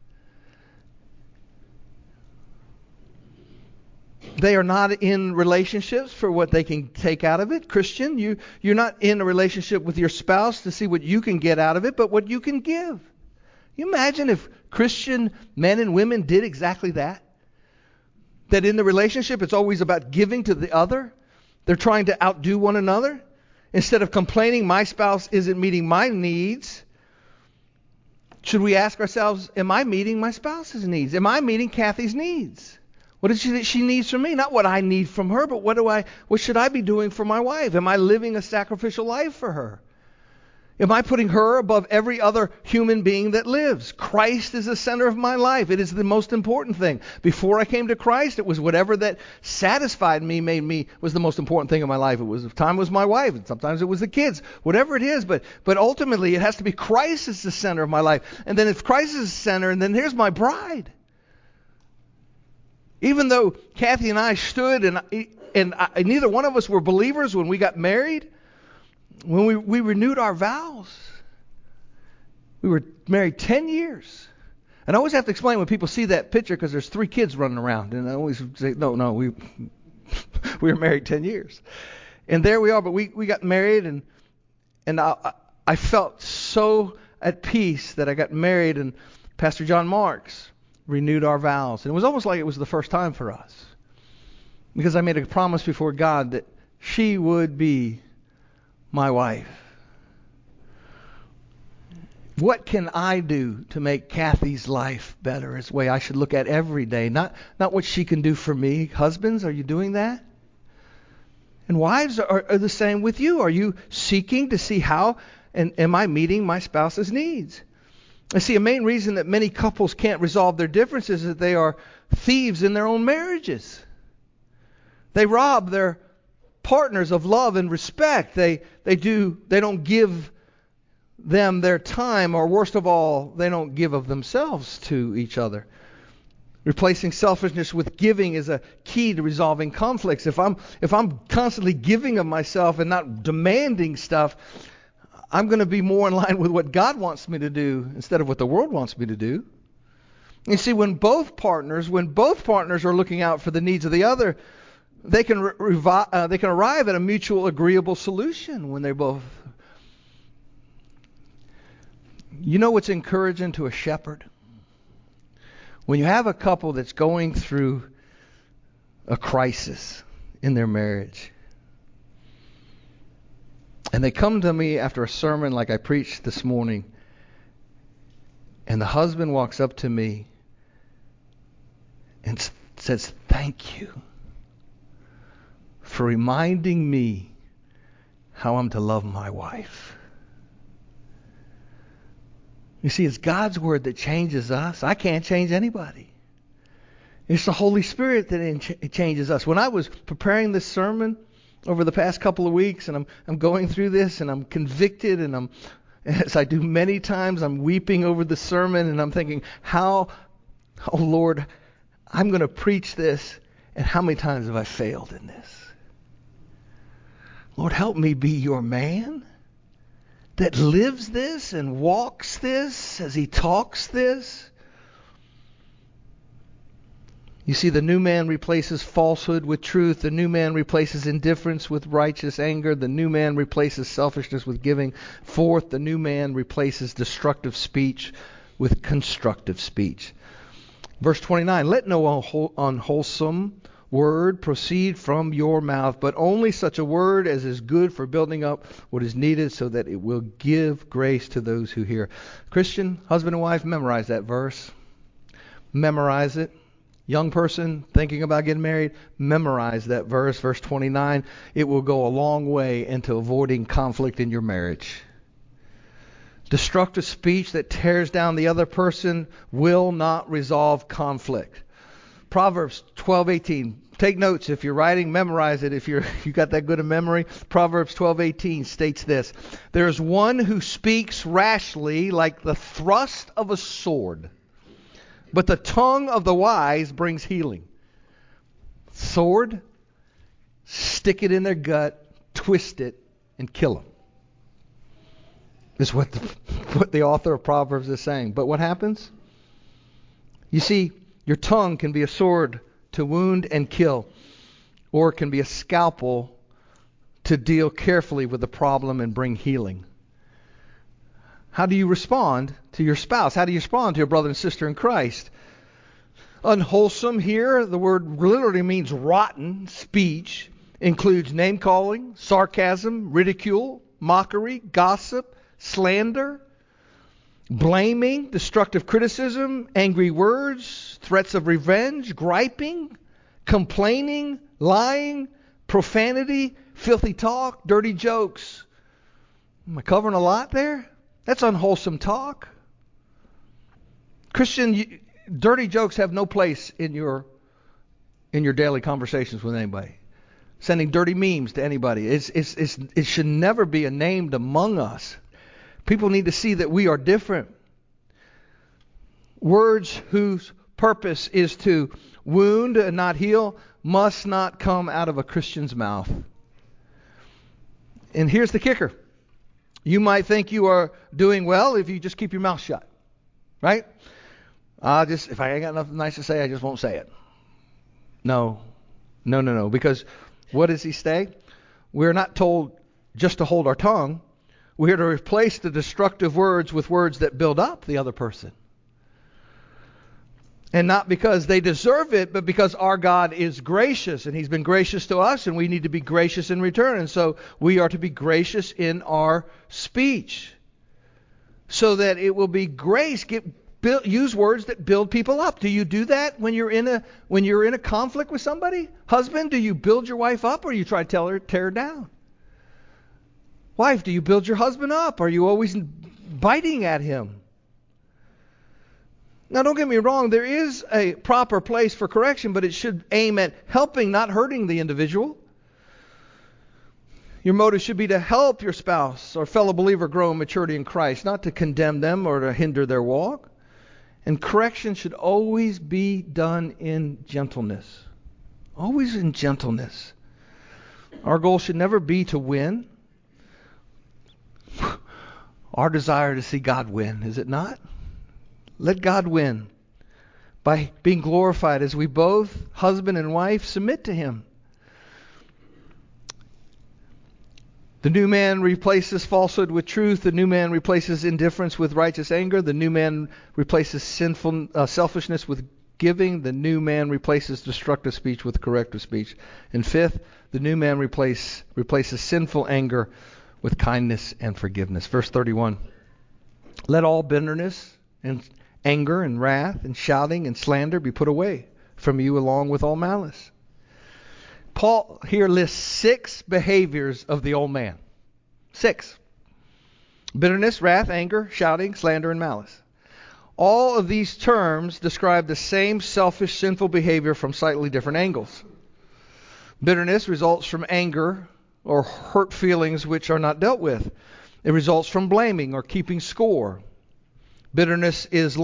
They are not in relationships for what they can take out of it. Christian, you're not in a relationship with your spouse to see what you can get out of it, but what you can give. You imagine if Christian men and women did exactly that? That in the relationship, it's always about giving to the other. They're trying to outdo one another. Instead of complaining, my spouse isn't meeting my needs, should we ask ourselves, am I meeting my spouse's needs? Am I meeting Kathy's needs? What is it that she needs from me? Not what I need from her, but what should I be doing for my wife? Am I living a sacrificial life for her? Am I putting her above every other human being that lives? Christ is the center of my life. It is the most important thing. Before I came to Christ, it was whatever that satisfied me, made me, was the most important thing in my life. It was, time was my wife, and sometimes it was the kids, whatever it is. But ultimately, it has to be Christ is the center of my life. And then if Christ is the center, and then here's my bride. Even though Kathy and I stood, and neither one of us were believers when we got married, when we renewed our vows, we were married 10 years. And I always have to explain when people see that picture because there's 3 kids running around. And I always say, no, we were married 10 years. And there we are, but we got married, and I felt so at peace that I got married, and Pastor John Marks renewed our vows. And it was almost like it was the first time for us. Because I made a promise before God that she would be my wife. What can I do to make Kathy's life better? It's the way I should look at every day. Not what she can do for me. Husbands, are you doing that? And wives are the same with you. Are you seeking to see how and am I meeting my spouse's needs? I see a main reason that many couples can't resolve their differences is that they are thieves in their own marriages. They rob their partners of love and respect. They don't give them their time, or worst of all, they don't give of themselves to each other. Replacing selfishness with giving is a key to resolving conflicts. If I'm constantly giving of myself and not demanding stuff, I'm going to be more in line with what God wants me to do instead of what the world wants me to do. You see, when both partners are looking out for the needs of the other, they can arrive at a mutual agreeable solution when they both. You know what's encouraging to a shepherd? When you have a couple that's going through a crisis in their marriage, and they come to me after a sermon like I preached this morning, and the husband walks up to me and says, "Thank you for reminding me how I'm to love my wife." You see, it's God's word that changes us. I can't change anybody. It's the Holy Spirit that changes us. When I was preparing this sermon over the past couple of weeks, and I'm going through this, and I'm convicted, and as I do many times, I'm weeping over the sermon, and I'm thinking, oh Lord, I'm going to preach this, and how many times have I failed in this? Lord, help me be your man that lives this and walks this as he talks this. You see, the new man replaces falsehood with truth. The new man replaces indifference with righteous anger. The new man replaces selfishness with giving. Fourth, the new man replaces destructive speech with constructive speech. Verse 29, let no unwholesome word proceed from your mouth, but only such a word as is good for building up what is needed so that it will give grace to those who hear. Christian, husband and wife, memorize that verse. Memorize it. Young person thinking about getting married, memorize that verse, verse 29. It will go a long way into avoiding conflict in your marriage. Destructive speech that tears down the other person will not resolve conflict. Proverbs 12:18. Take notes if you're writing, memorize it if you got that good a memory. Proverbs 12:18 states this: there is one who speaks rashly like the thrust of a sword, but the tongue of the wise brings healing. Sword, stick it in their gut, twist it, and kill them. Is what the author of Proverbs is saying. But what happens? You see, your tongue can be a sword to wound and kill, or it can be a scalpel to deal carefully with the problem and bring healing. How do you respond to your spouse? How do you respond to your brother and sister in Christ? Unwholesome here, the word literally means rotten speech, includes name-calling, sarcasm, ridicule, mockery, gossip, slander, blaming, destructive criticism, angry words, threats of revenge, griping, complaining, lying, profanity, filthy talk, dirty jokes. Am I covering a lot there? That's unwholesome talk. Christian, dirty jokes have no place in your daily conversations with anybody. Sending dirty memes to anybody. It should never be named among us. People need to see that we are different. Words whose purpose is to wound and not heal must not come out of a Christian's mouth. And here's the kicker. You might think you are doing well if you just keep your mouth shut. Right? If I ain't got nothing nice to say, I just won't say it. No. Because what does he say? We're not told just to hold our tongue. We're to replace the destructive words with words that build up the other person. And not because they deserve it, but because our God is gracious. And He's been gracious to us, and we need to be gracious in return. And so we are to be gracious in our speech, so that it will be grace. Use words that build people up. Do you do that when you're in a conflict with somebody? Husband, do you build your wife up, or you try to tear her down? Wife, do you build your husband up? Are you always biting at him? Now, don't get me wrong. There is a proper place for correction, but it should aim at helping, not hurting the individual. Your motive should be to help your spouse or fellow believer grow in maturity in Christ, not to condemn them or to hinder their walk. And correction should always be done in gentleness. Always in gentleness. Our goal should never be to win. Our desire to see God win, is it not? Let God win by being glorified as we both, husband and wife, submit to Him. The new man replaces falsehood with truth. The new man replaces indifference with righteous anger. The new man replaces selfishness with giving. The new man replaces destructive speech with corrective speech. And fifth, the new man replaces sinful anger with kindness and forgiveness. Verse 31. Let all bitterness and anger and wrath and shouting and slander be put away from you, along with all malice. Paul here lists 6 behaviors of the old man. 6. Bitterness, wrath, anger, shouting, slander, and malice. All of these terms describe the same selfish, sinful behavior from slightly different angles. Bitterness results from anger or hurt feelings which are not dealt with. It results from blaming or keeping score. Bitterness is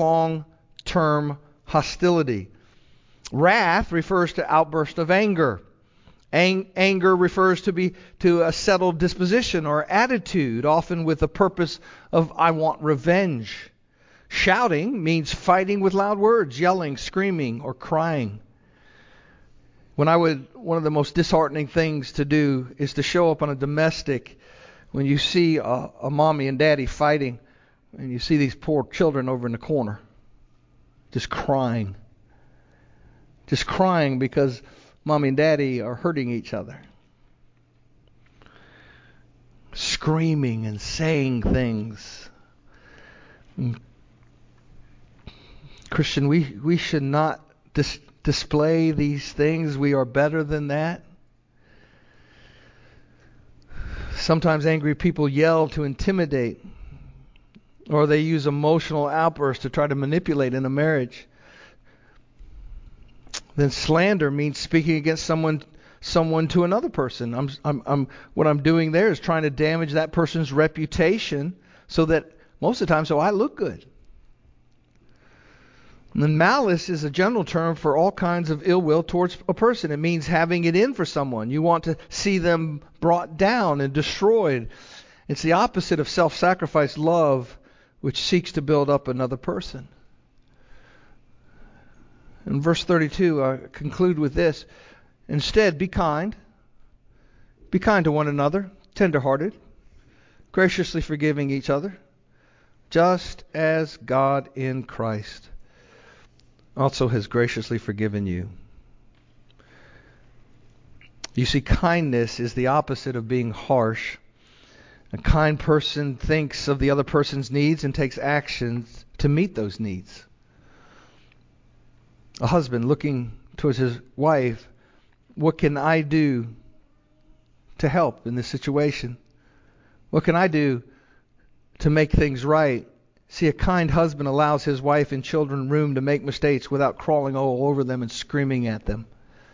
long-term hostility. Wrath refers to outburst of anger. Anger refers to a settled disposition or attitude, often with the purpose of I want revenge. Shouting means fighting with loud words, yelling, screaming, or crying. One of the most disheartening things to do is to show up on a domestic when you see a mommy and daddy fighting, and you see these poor children over in the corner just crying because mommy and daddy are hurting each other, screaming and saying things. Christian, we should not display these things. We are better than that. Sometimes angry people yell to intimidate, or they use emotional outbursts to try to manipulate in a marriage. Then slander means speaking against someone to another person. What I'm doing there is trying to damage that person's reputation so that most of the time, so I look good. And then malice is a general term for all kinds of ill will towards a person. It means having it in for someone. You want to see them brought down and destroyed. It's the opposite of self-sacrifice love, which seeks to build up another person. In verse 32, I conclude with this. Instead, be kind. Be kind to one another, tender-hearted, graciously forgiving each other, just as God in Christ also has graciously forgiven you. You see, kindness is the opposite of being harsh. A kind person thinks of the other person's needs and takes actions to meet those needs. A husband looking towards his wife, what can I do to help in this situation? What can I do to make things right? See, a kind husband allows his wife and children room to make mistakes without crawling all over them and screaming at them.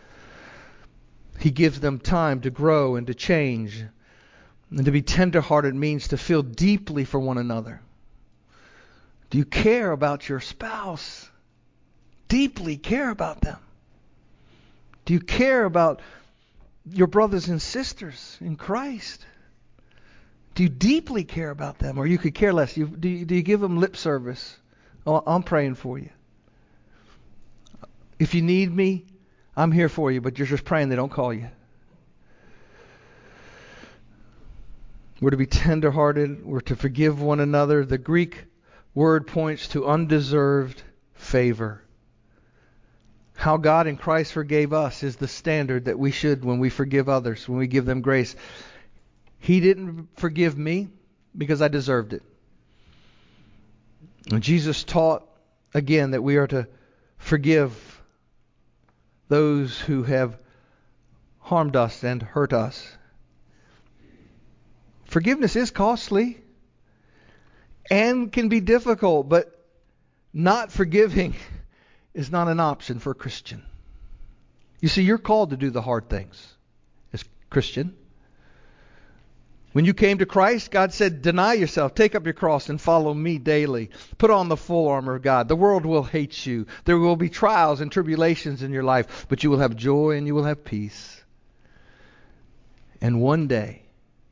He gives them time to grow and to change. And to be tender-hearted means to feel deeply for one another. Do you care about your spouse? Deeply care about them. Do you care about your brothers and sisters in Christ? Do you deeply care about them? Or you could care less. Do you give them lip service? Oh, I'm praying for you. If you need me, I'm here for you, but you're just praying they don't call you. We're to be tender-hearted. We're to forgive one another. The Greek word points to undeserved favor. How God in Christ forgave us is the standard that we should when we forgive others, when we give them grace. He didn't forgive me because I deserved it. And Jesus taught again that we are to forgive those who have harmed us and hurt us. Forgiveness is costly and can be difficult, but not forgiving is not an option for a Christian. You see, you're called to do the hard things as Christian. When you came to Christ, God said, deny yourself, take up your cross and follow me daily. Put on the full armor of God. The world will hate you. There will be trials and tribulations in your life, but you will have joy and you will have peace. And one day,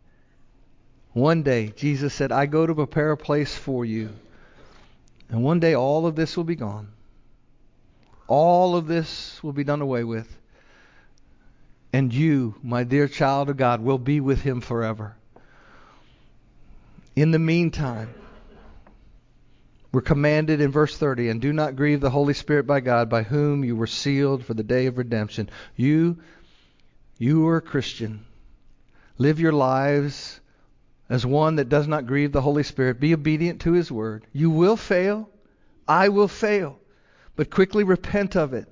Jesus said, I go to prepare a place for you. And one day all of this will be gone. All of this will be done away with. And you, my dear child of God, will be with him forever. In the meantime, we're commanded in verse 30, and do not grieve the Holy Spirit by God, by whom you were sealed for the day of redemption. You are a Christian. Live your lives as one that does not grieve the Holy Spirit. Be obedient to his word. You will fail. I will fail. But quickly repent of it.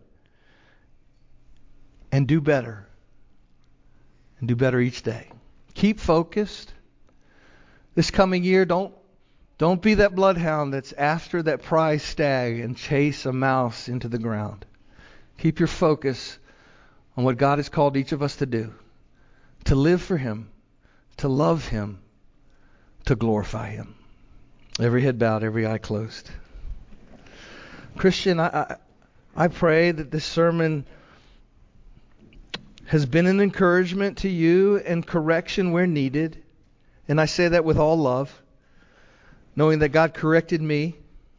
And do better. And do better each day. Keep focused. This coming year, don't be that bloodhound that's after that prize stag and chase a mouse into the ground. Keep your focus on what God has called each of us to do. To live for him. To love him. To glorify him. Every head bowed, every eye closed. Christian, I pray that this sermon has been an encouragement to you and correction where needed. And I say that with all love, knowing that God corrected me,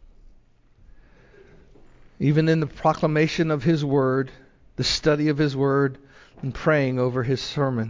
even in the proclamation of His Word, the study of His Word, and praying over His sermon.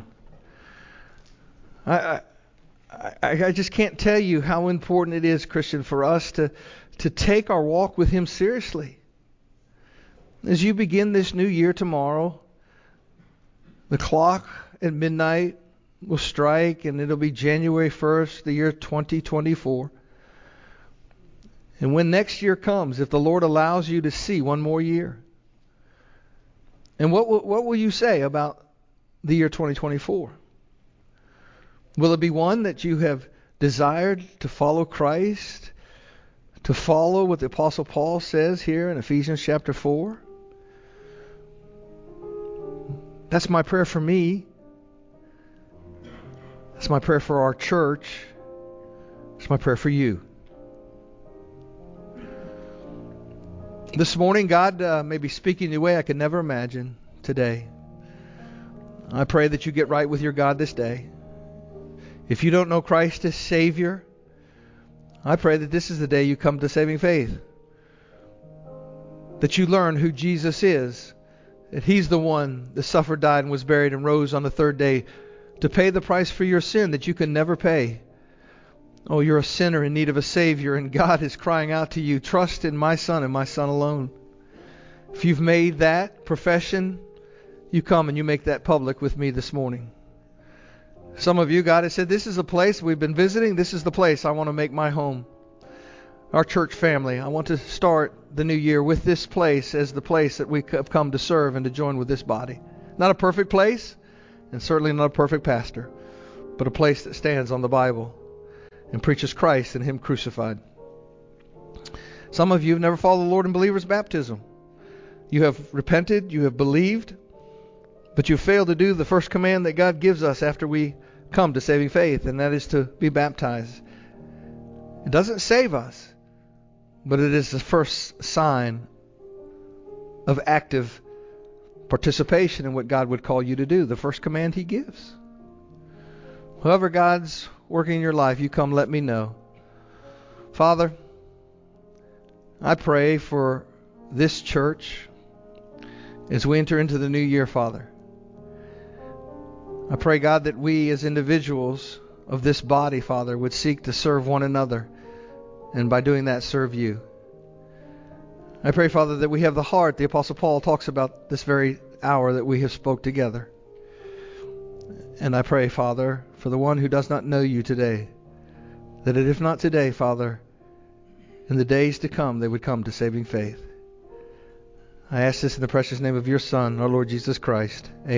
I just can't tell you how important it is, Christian, for us to take our walk with Him seriously. As you begin this new year tomorrow, the clock at midnight will strike, and it'll be January 1st, the year 2024. And when next year comes, if the Lord allows you to see one more year, and what will you say about the year 2024? Will it be one that you have desired to follow Christ, to follow what the Apostle Paul says here in Ephesians chapter 4? That's my prayer for me. That's my prayer for our church. It's my prayer for you. This morning, God may be speaking in a way I could never imagine today. I pray that you get right with your God this day. If you don't know Christ as Savior, I pray that this is the day you come to saving faith. That you learn who Jesus is. That He's the one that suffered, died, and was buried and rose on the third day to pay the price for your sin that you can never pay. Oh, you're a sinner in need of a Savior, and God is crying out to you, trust in my Son and my Son alone. If you've made that profession, you come and you make that public with me this morning. Some of you, God has said, this is a place we've been visiting. This is the place I want to make my home. Our church family, I want to start the new year with this place as the place that we have come to serve and to join with this body. Not a perfect place, and certainly not a perfect pastor, but a place that stands on the Bible and preaches Christ and Him crucified. Some of you have never followed the Lord in believer's baptism. You have repented, you have believed, but you failed to do the first command that God gives us after we come to saving faith, and that is to be baptized. It doesn't save us, but it is the first sign of active participation in what God would call you to do, the first command He gives. However God's working in your life, you come, let me know. Father, I pray for this church as we enter into the new year, Father. I pray, God, that we as individuals of this body, Father, would seek to serve one another, and by doing that, serve you. I pray, Father, that we have the heart the Apostle Paul talks about this very hour that we have spoke together. And I pray, Father, for the one who does not know you today, that if not today, Father, in the days to come, they would come to saving faith. I ask this in the precious name of your Son, our Lord Jesus Christ. Amen.